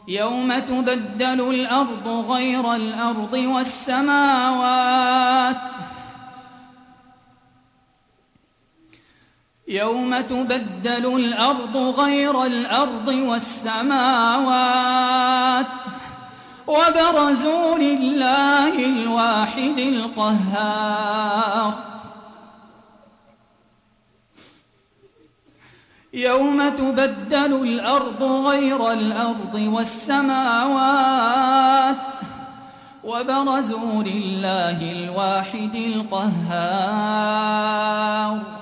يوم تبدل الأرض غير الأرض والسماوات يوم تبدل الأرض غير الأرض والسماوات وبرزوا لله الواحد القهار يوم تبدل الأرض غير الأرض والسماوات وبرزوا لله الواحد القهار